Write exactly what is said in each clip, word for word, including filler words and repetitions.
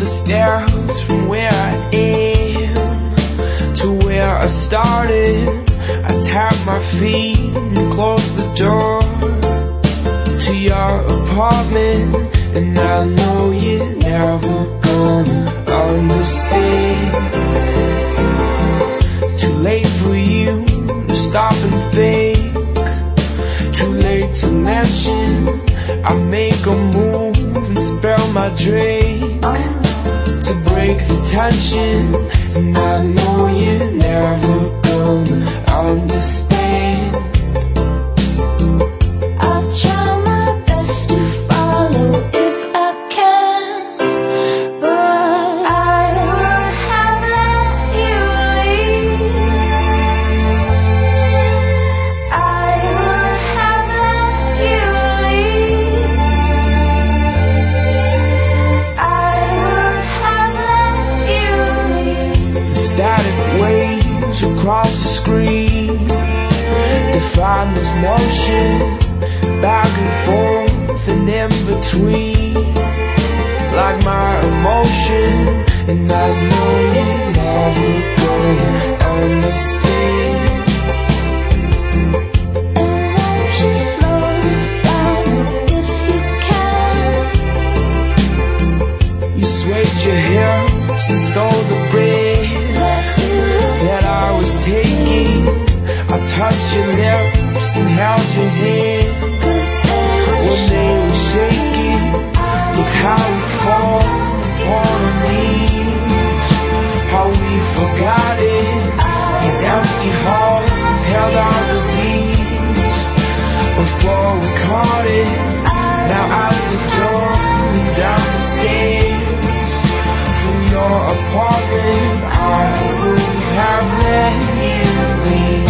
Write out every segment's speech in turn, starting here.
the stairs from where I am to where I started. I tap my feet and close the door to your apartment, and I know you're never gonna understand. It's too late for you to stop and think, too late to mention I make a move and spill my drink to break the tension, and I know you're never gonna understand. I'll try my best to follow if I can, but I would have let you leave. I would have let you leave. I would have let you leave. The static waves across the screen define this motion, back and forth and in between, like my emotion, and I know you're never gonna understand. And won't you slow this down if you can? You swayed your hips and stole the breath that I was taking. I touched your lips and held your hand when they were shaking. Look how we fall upon our knees, how we forgot it. These empty halls held our disease before we caught it. Now out the door and down the stairs from your apartment, I would have let you leave.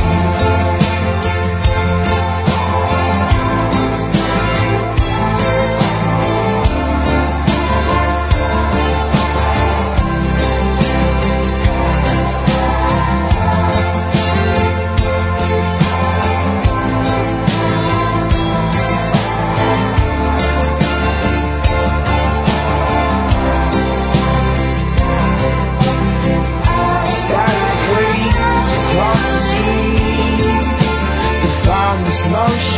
Motion